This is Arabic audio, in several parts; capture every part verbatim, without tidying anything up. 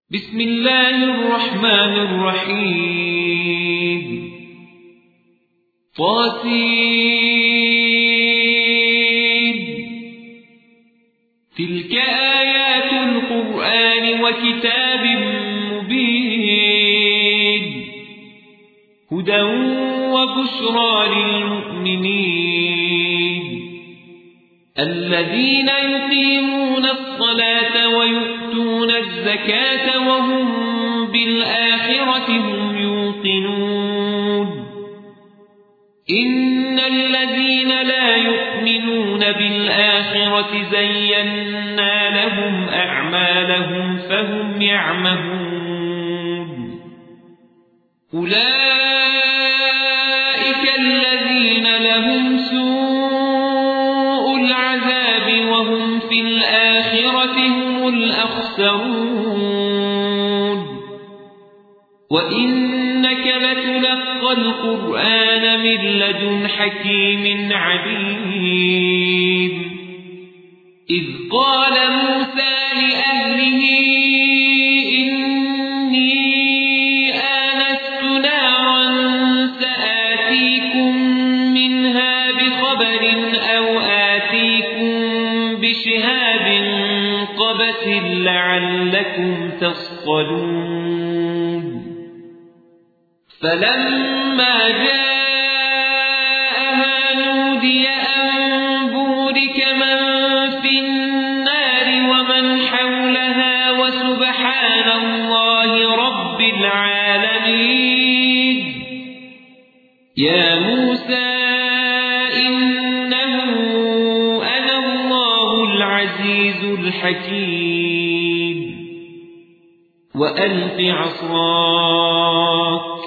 بسم الله الرحمن الرحيم طاسين تلك آيات القرآن وكتاب مبين هدى وبشرى للمؤمنين الذين يقيمون الصلاة ويؤتون الزكاة وهم بالآخرة هم يوقنون إن الذين لا يؤمنون بالآخرة زينا لهم أعمالهم فهم يعمهون أولئك الذين لهم سوء العذاب وهم في الآخرة هم الأخسرون وإنك لتلقى القرآن من لدن حكيم عليم إذ قال موسى لأهله إني آنست نارا سآتيكم منها بخبر أو آتيكم بشهاب قبس لعلكم تصطلون فلما جاءها نودي أن بورك من في النار ومن حولها وسبحان الله رب العالمين يا موسى إنه أنا الله العزيز الحكيم وألق عصاك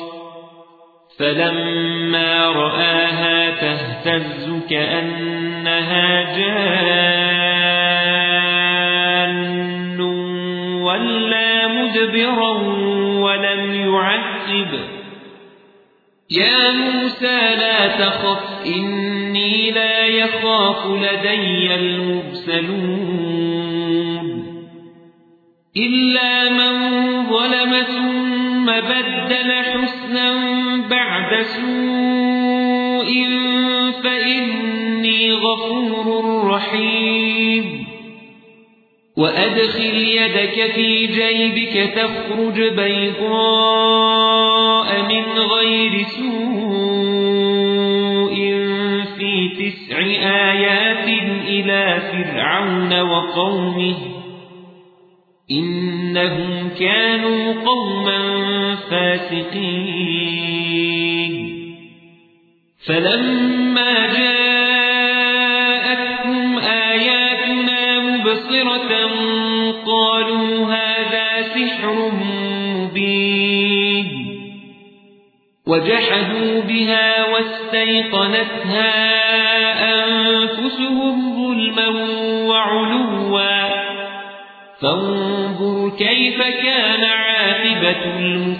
فلما رآها تهتز كأنها جان ولا مدبرا ولم يعقب يا موسى لا تخف إني لا يخاف لدي المرسلون إلا من ظلم ثم بدل حسنا بعد سوء فإني غفور رحيم وأدخل يدك في جيبك تخرج بيضاء من غير سوء في تسع آيات إلى فرعون وقومه إنهم كانوا قوما فاسقين فلما جاءتهم آياتنا مبصرة قالوا هذا سحر مبين وجحدوا بها واستيقنتها أنفسهم ظلما وعلوا فانظر كيف كان عاقبة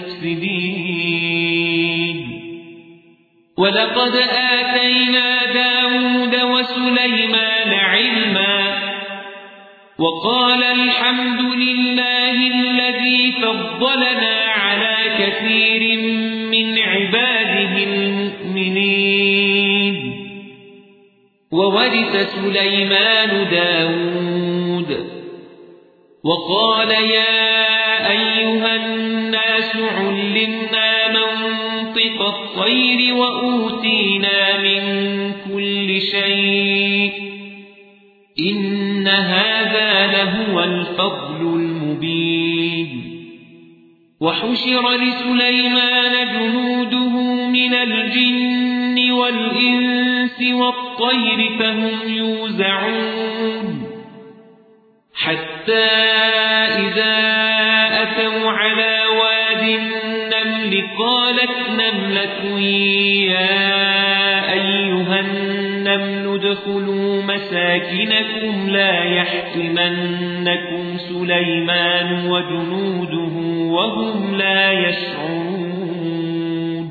المفسدين ولقد آتينا داود وسليمان علما وقال الحمد لله الذي فضلنا على كثير من عباده المؤمنين وورث سليمان داود وقال يا أيها الناس علمنا منطق الطير وأوتينا من كل شيء إن هذا لهو الفضل المبين وحشر لسليمان جنوده من الجن والإنس والطير فهم يوزعون حتى إذا أتوا على واد النمل قالت نملة يا أيها النمل ادخلوا مساكنكم لا يحطمنكم سليمان وجنوده وهم لا يشعرون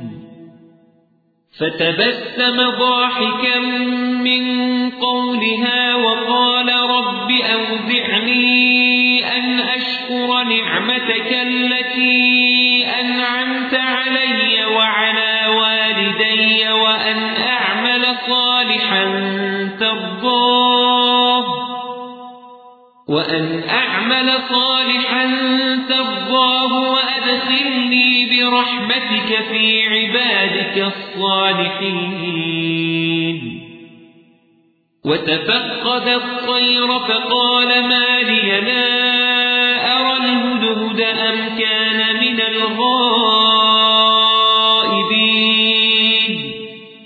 فتبسم ضاحكا من قولها وقال رب أوزعني أن أشكر نعمتك التي أنعمت علي وعلى والدي وأن أعمل صالحا ترضاه وأن أعمل صالحا ترضاه وأدخلني برحمتك في عبادك الصالحين. وتفقد الطير فقال ما لي لا أرى الهدهد أم كان من الغائبين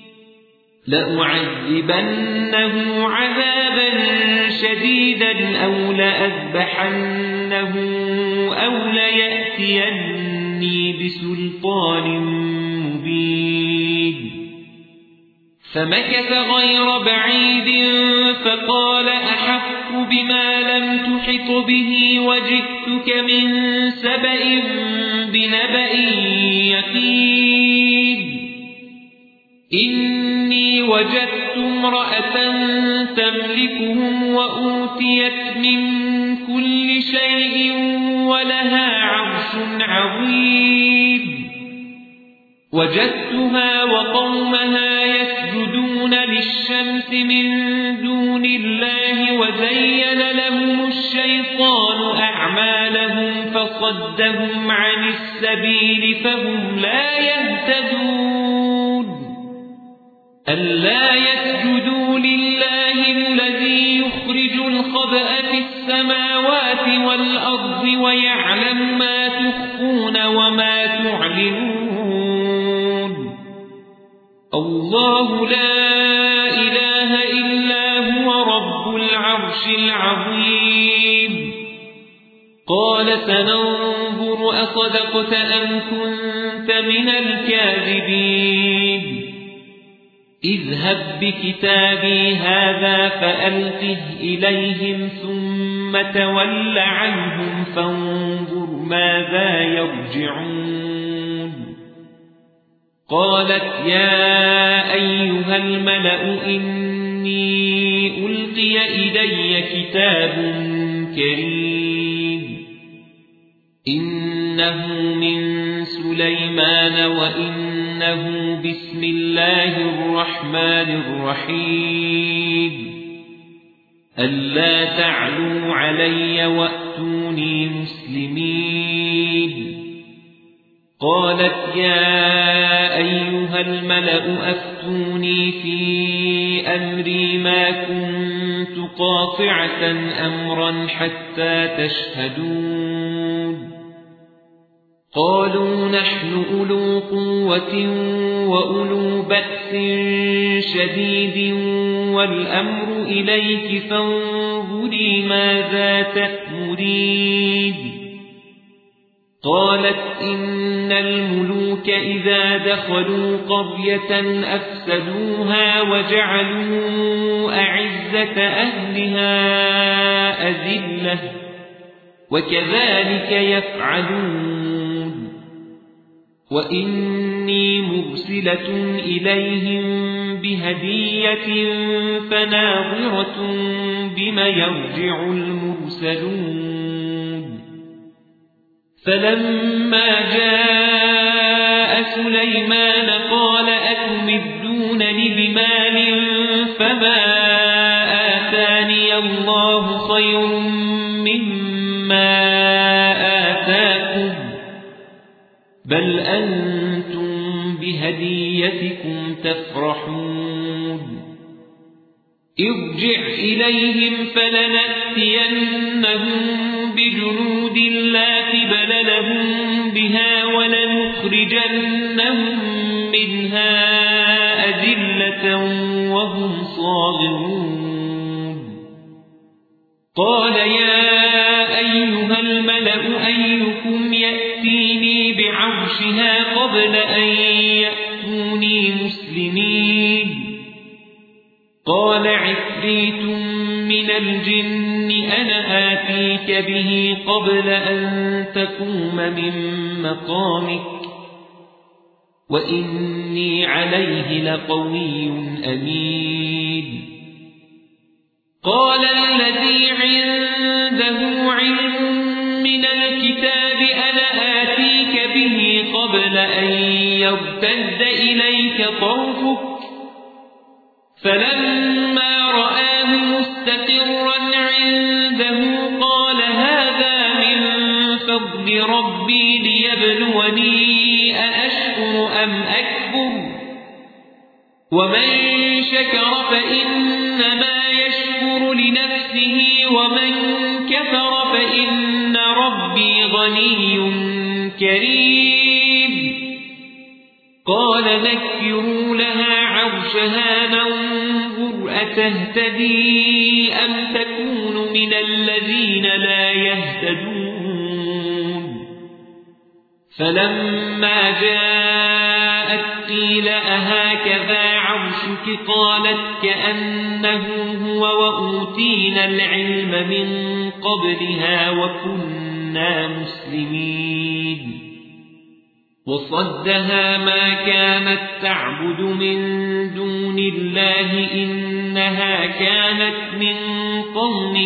لأعذبنه عذابا شديدا أو لأذبحنه أو ليأتيني بسلطان مبين. فمكث غير بعيد فقال أحق بما لم تحط به وجئتك من سبأ بنبأ يقين. إني وجدت امرأة تملكهم وأوتيت من كل شيء ولها عرش عظيم. وجدتها وقومها يسجدون للشمس من دون الله وزين لهم الشيطان أعمالهم فصدهم عن السبيل فهم لا يهتدون. ألا يسجدوا لله الذي يخرج الخبأ في السماوات والأرض ويعلم ما تخفون وما تعلنون. الله لا إله إلا هو رب العرش العظيم. قال سننظر أصدقت أم كنت من الكاذبين. اذهب بكتابي هذا فألقه إليهم ثم تول عنهم فانظر ماذا يرجعون. قالت يا أيها الملأ إني ألقي إلي كتاب كريم إنه من سليمان وإنه بسم الله الرحمن الرحيم ألا تعلوا علي وأتوني مسلمين. قالت يا أيها الملأ أفتوني في أمري ما كنت قاطعة أمرا حتى تشهدون. قالوا نحن أولو قوة وأولو بأس شديد والأمر إليك فانظري ماذا تأمرين. قالت إن الملوك إذا دخلوا قرية أفسدوها وجعلوا أعزة أهلها أذلة وكذلك يفعلون. وإني مرسلة إليهم بهدية فناظرة بما يرجع المرسلون. فلما جاء سليمان قال أتمدونني بمال فما آتاني الله خير مما آتاكم بل أنتم بهديتكم تفرحون. ارجع إليهم فلنأتينهم بجنود لا قبل لهم بها ولنخرجنهم منها أذلة وهم صاغرون. قال يا أيها الملأ أيكم يأتيني بعرشها قبل أن يأتوني مسلمين. قال عفريت من الجن أنا آتيك به قبل أن تقوم من مقامك وإني عليه لقوي أمين. قال الذي عنده علم من الكتاب الكتاب أنا آتيك به قبل أن يرتد إليك طرفك فلما رآه مستقرا عنده قال هذا من فضل ربي ليبلوني أأشكر أم أكفر ومن شكر فإنما يشكر لنفسه ومن كفر فإن ربي غني كريم قال نكروا لها عرشها ننظر أتهتدي أم تكون من الذين لا يهتدون فلما جاءت قيل أهكذا عرشك قالت كأنه هو وأوتينا العلم من قبلها وكنا مسلمين وصدها ما كانت تعبد من دون الله إنها كانت من قوم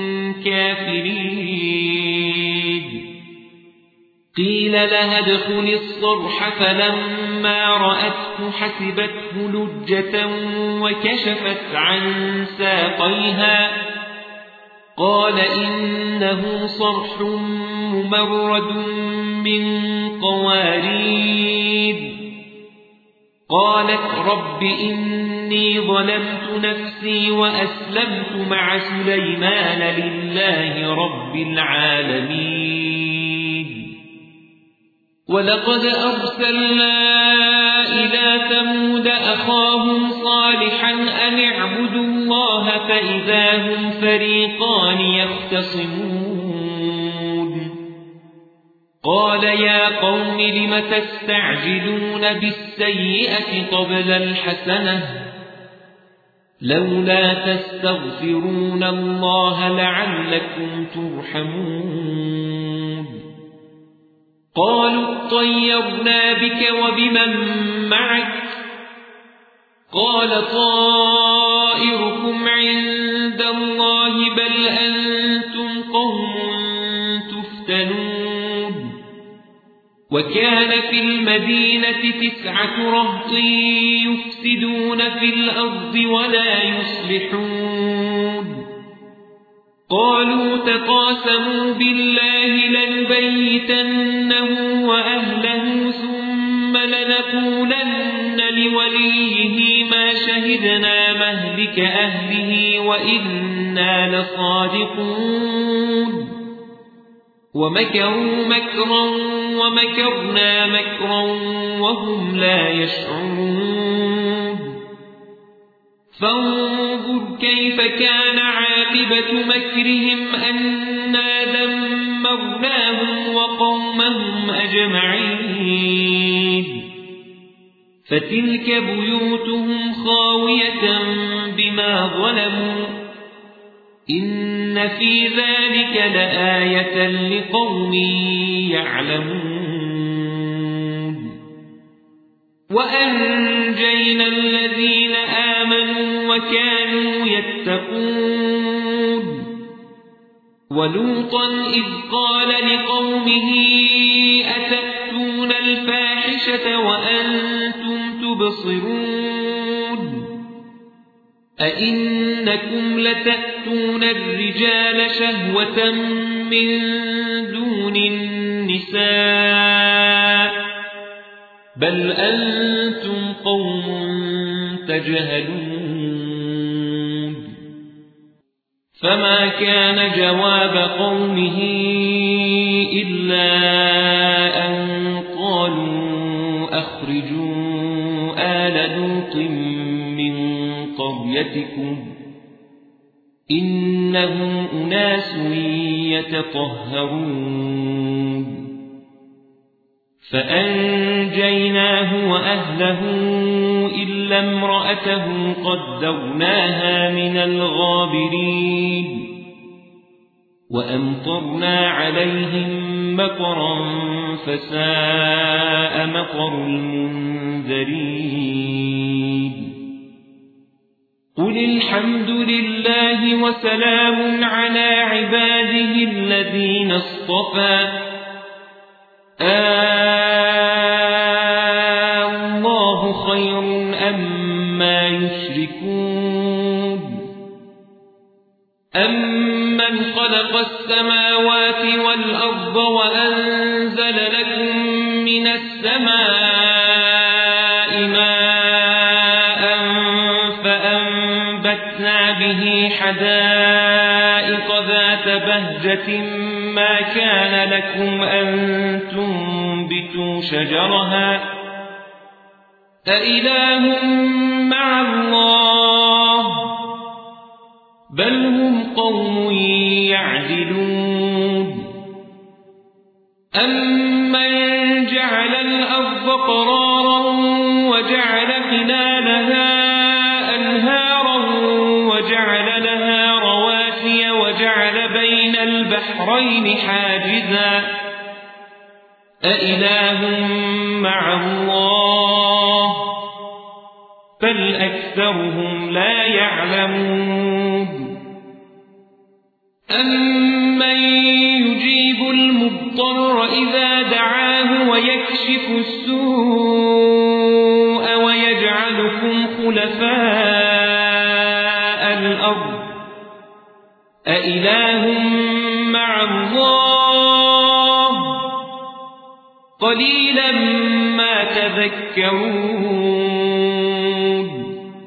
كافرين قيل لها ادخل الصرح فلما رأته حسبته لجة وكشفت عن ساقيها قال إنه صرح ممرد من قوارير قالت رب إني ظلمت نفسي وأسلمت مع سليمان لله رب العالمين ولقد أرسلنا إلى ثمود أخاهم صالحا أن اعبدوا الله فإذا هم فريقان يختصمون قال يا قوم لم تستعجلون بالسيئة قبل الحسنة لولا تستغفرون الله لعلكم ترحمون قالوا اطيرنا بك وبمن معك قال طائركم عند الله بل أنتم قوم تفتنون وكان في المدينة تسعة رهط يفسدون في الأرض ولا يصلحون قالوا تقاسموا بالله لنبيتنه وأهله ثم لنقولن لوليه ما شهدنا مهلك أهله وإنا لصادقون ومكروا مكرا ومكرنا مكرا وهم لا يشعرون فانظر كيف كان عاقبة مكرهم أنا دمرناهم وقومهم أجمعين فتلك بيوتهم خاوية بما ظلموا إن في ذلك لآية لقوم يعلمون وأنجينا الذين آمنوا وكانوا يتقون ولوطا إذ قال لقومه أتأتون الفاحشة وأنتم تبصرون أئنكم لتأتون الرجال شهوة من دون النساء بل أنتم قوم تجهلون فما كان جواب قومه إلا أن قالوا أخرجوا آل لوط من قريتكم إنهم أناس يتطهرون فأنجيناه وأهله إلا امرأته قدرناها من الغابرين وأمطرنا عليهم مطرا فساء مطر المنذرين قل الحمد لله وسلام على عباده الذين اصطفى الله خير أما يشركون أمن خلق السماوات والأرض وأنزل لكم من السماء ماء فأنبتنا به حدائق ذات بهجة ما كان لكم أن تنبتوا شجرها أإله مع الله بل هم قوم يعدلون أمن جعل الأرض قرارا وجعل خلالها أنهارا وجعل لها رواسي وجعل بين البحرين حاجزا أإله مع الله بل أكثرهم لا يعلمون أمن يجيب المضطر إذا دعاه ويكشف السوء ويجعلكم خلفاء الأرض أإله مع الله قليلا ما تذكرون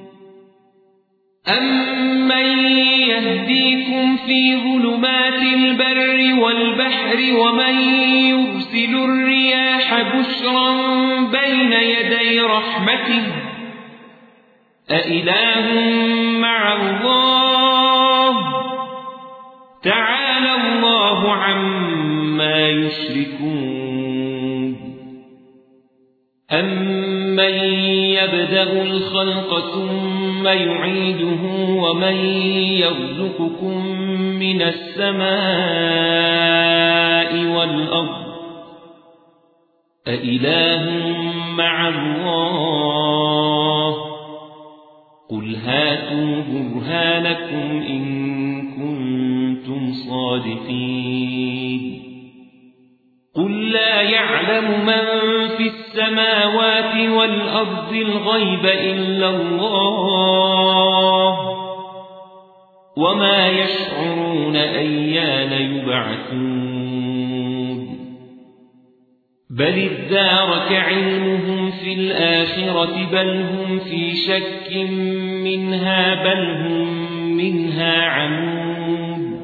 أمن يهديكم في ظلمات البر والبحر ومن يرسل الرياح بشرا بين يدي رحمته أإله مع الله تعالى الله عما يشركون أمن يبدأ الخلق ثم يعيده ومن يرزقكم من السماء والأرض أإله مع الله قل هاتوا برهانكم إن كنتم صادقين قل لا يعلم من في السماوات والأرض الغيب إلا الله وما يشعرون أيان يبعثون بل ادارك علمهم في الآخرة بل هم في شك منها بل هم منها عمون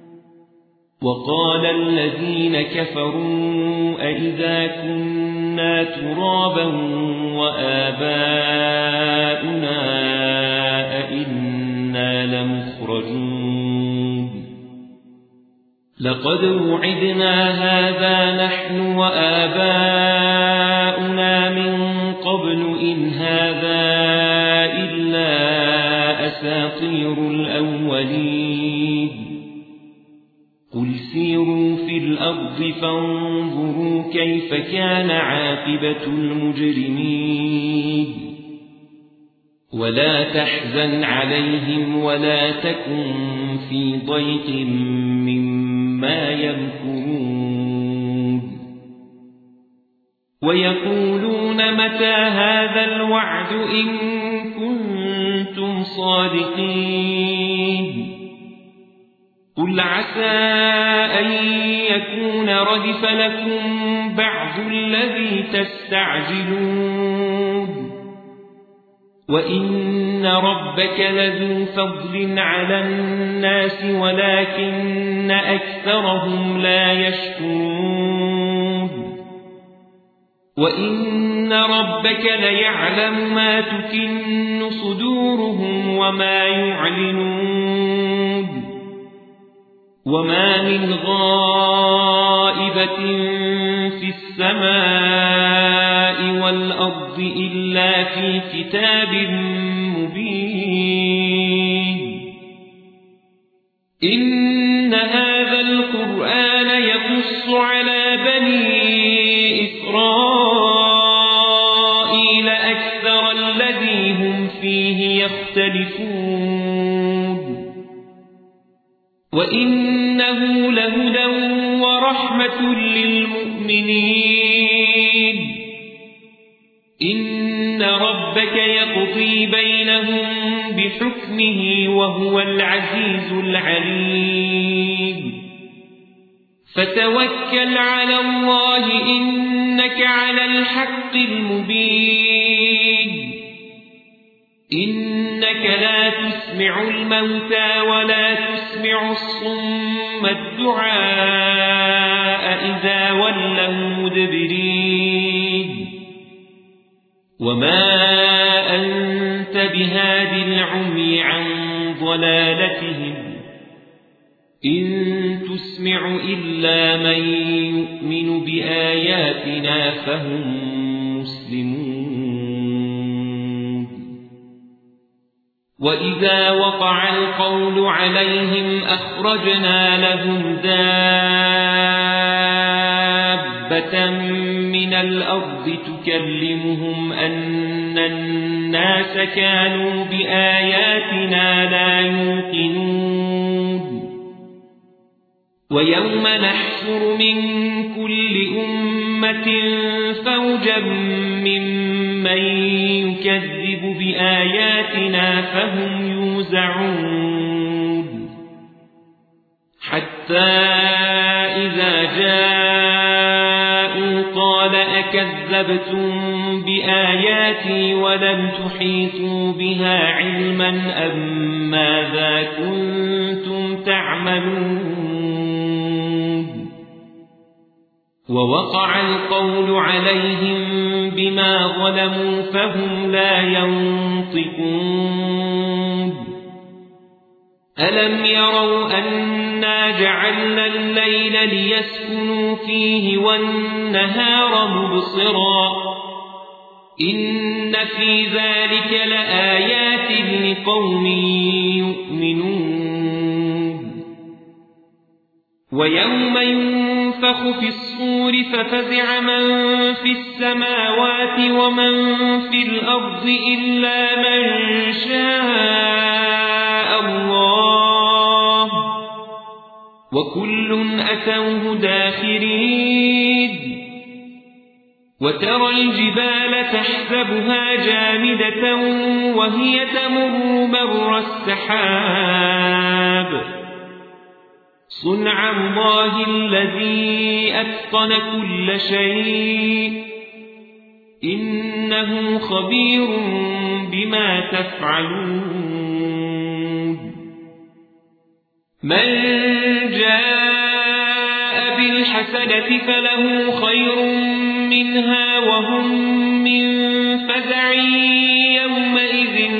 وقال الذين كفروا أئذا كنا ترابا وآباؤنا أئنا لمخرجون لقد وعدنا هذا نحن وآباؤنا من قبل إن هذا إلا أساطير الأولين قل سيروا في الأرض فانظروا كيف كان عاقبة المجرمين ولا تحزن عليهم ولا تكن في ضيق مما يمكرون ويقولون متى هذا الوعد إن كنتم صادقين قل عسى أن يكون ردف لكم بعض الذي تستعجلون وإن ربك لذو فضل على الناس ولكن أكثرهم لا يشكرون وإن ربك ليعلم ما تكن صدورهم وما يعلنون وما من غائبة في السماء والأرض إلا في كتاب مبين إن هذا القرآن يقص على بني إسرائيل أكثر الذي هم فيه يختلفون وإنه لهدى ورحمة للمؤمنين إن ربك يقضي بينهم بحكمه وهو العزيز العليم فتوكل على الله إنك على الحق المبين إنك لا تسمع الموتى ولا تسمع الصم الدعاء إذا ولوا مدبرين وما أنت بهاد العمي عن ضلالتهم إن تسمع إلا من يؤمن بآياتنا فهم مسلمون وإذا وقع القول عليهم أخرجنا لهم دابة من الأرض تكلمهم أن الناس كانوا بآياتنا لا يوقنون ويوم نحشر من كل أمة فوجا ممن يكذب بآياتنا فهم يوزعون حتى إذا جاءوا قال أكذبتم بآياتي ولم تحيطوا بها علما أم ماذا كنتم تعملون ووقع القول عليهم بما ظلموا فهم لا ينطقون ألم يروا أنا جعلنا الليل ليسكنوا فيه والنهار مبصرا إن في ذلك لآيات لقوم يؤمنون ويوم ينفخ في الصور ففزع من في السماوات ومن في الأرض إلا من شاء الله وكل أتوه داخرين وترى الجبال تحسبها جامدة وهي تمر مر السحاب صنع الله الذي أتقن كل شيء إنه خبير بما تفعلون من جاء بالحسنة فله خير منها وهم من فزع يومئذ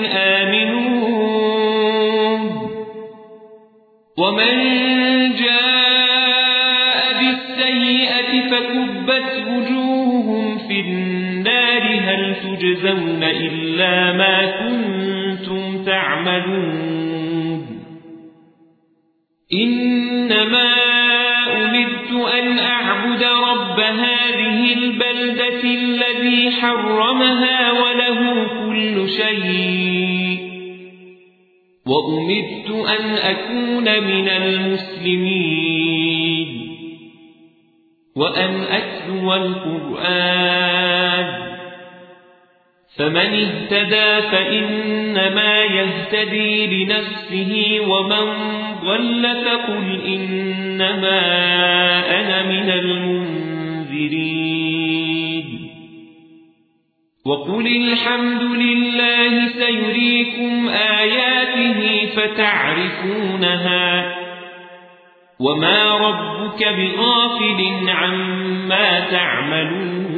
آمنون ومن جاء بالسيئة فكبت وجوههم في النار هل تجزون إلا ما كنتم تعملون إنما أمرت أن أعبد رب هذه البلدة الذي حرمها وله كل شيء وأمرت أن أكون من المسلمين وأن أتلو القرآن فمن اهتدى فإنما يهتدي لنفسه ومن ضل فقل إنما أنا من المنذرين وقل الحمد لله سيريكم آياته فتعرفونها وما ربك بغافل عما تعملون